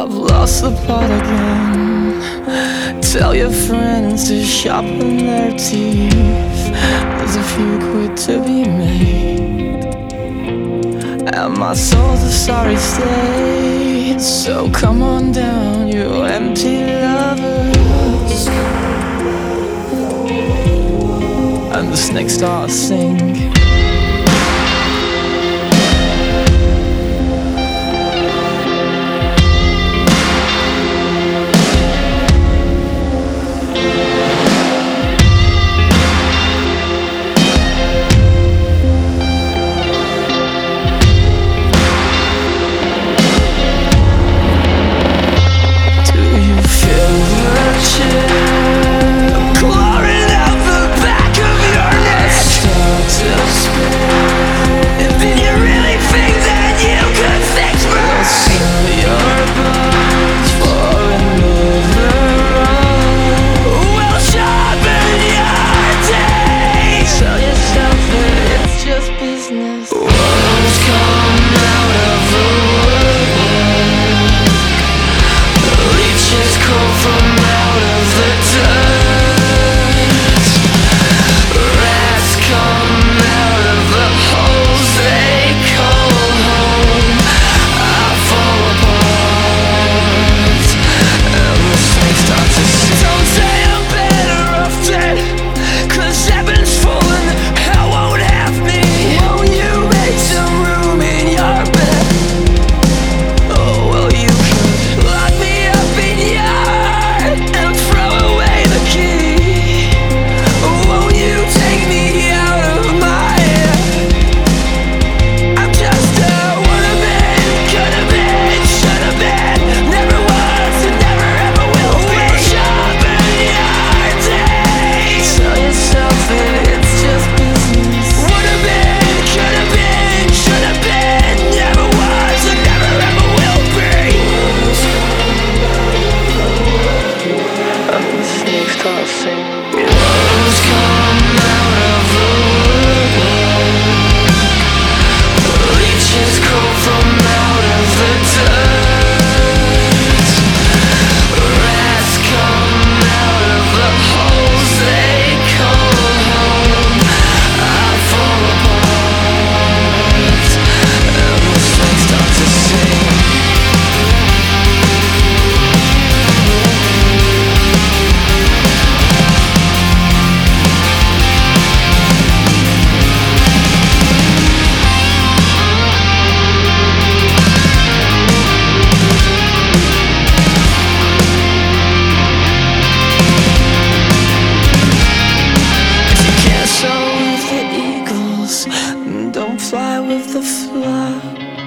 I've lost the plot again. Tell your friends to sharpen their teeth. There's a few quid to be made, and my soul's a sorry state. So come on down, you empty lovers. And the snakes start to sing. Don't fly with the flock.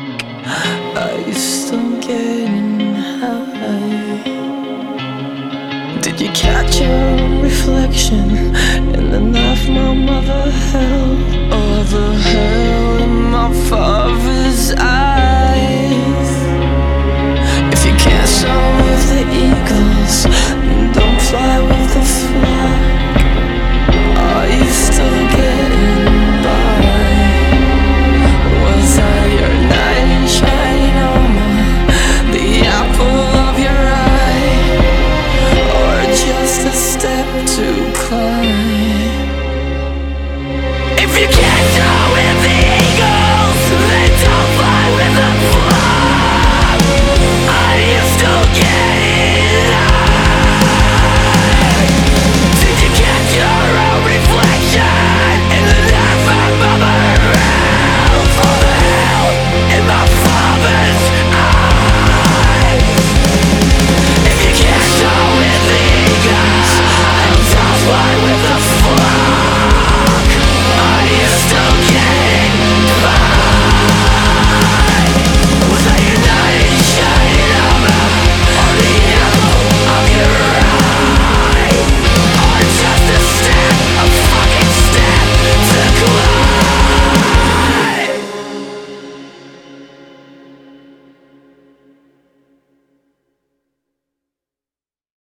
Are you still getting high? Did you catch your reflection in the knife my mother held, or the hell in my father's eyes?